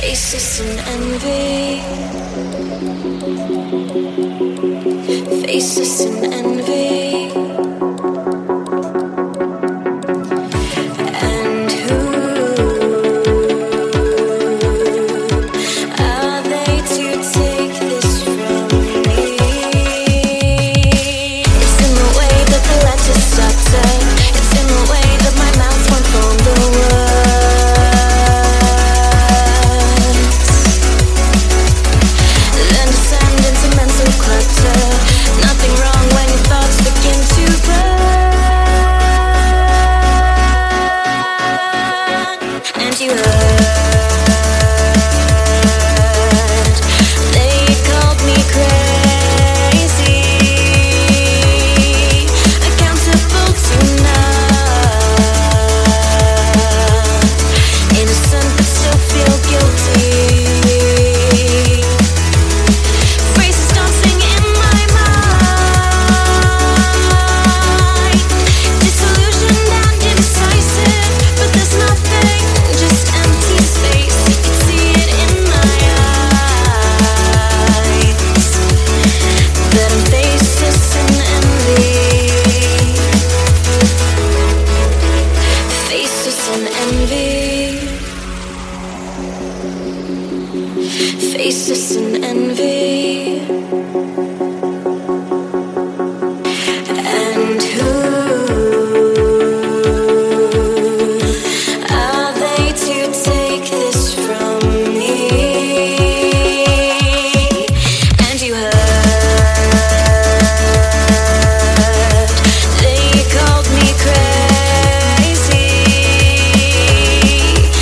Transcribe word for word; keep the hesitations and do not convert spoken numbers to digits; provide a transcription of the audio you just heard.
Faces and envy. Faces and envy. And who are they to take this from me? It's in the way that the letters stutter. It's in the way that my mouth won't form the words. Then descend into mental clutter. Nothing wrong when your thoughts begin to burn. And you heard they called me crazy, accountable to none, innocent but still feel guilty. Phrases dancing in my mind, disillusioned and indecisive, but there's nothing, just empty space. You can see it in my eyes, that I'm faceless and envy. Faceless and envy. Faceless and envy.